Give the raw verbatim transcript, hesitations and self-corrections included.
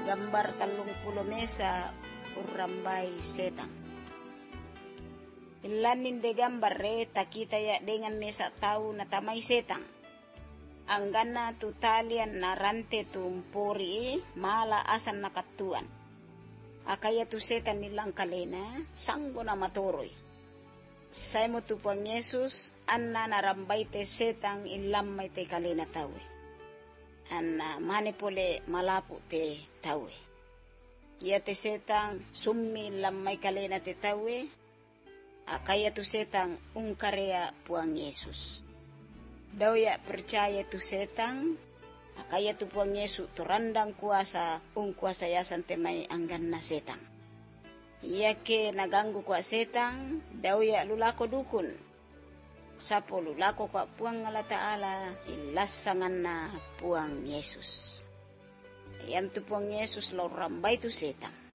gambar talong pulo mesa urambay setang. Ilanin de gambar re takita ya dengan mesa tahu na tamay setang. Anggana tutalian na rante tumpuri mala asan nakatuan. Akaya tu setan nilang kalena sanggo na matoroy. Say mo tu pang Yesus anna narambay te setang ilamay te kalena tawe. Anna mani pole malapu te tawe. Ia te setang summi lamay kalena te tawe. Akaya tu setang ungkarea puang Yesus. Daw ya percaya tu setang. Akaya tu puang Yesus turandang kuasa ung kuasa yasan temay anggan na setang. Iya ke naganggu kwa setang, daw ya lulako dukun. Sapo lulako kwa puang ngala Ta'ala, ilasangan na puang Yesus. Ayam tu puang Yesus lo rambay tu setang.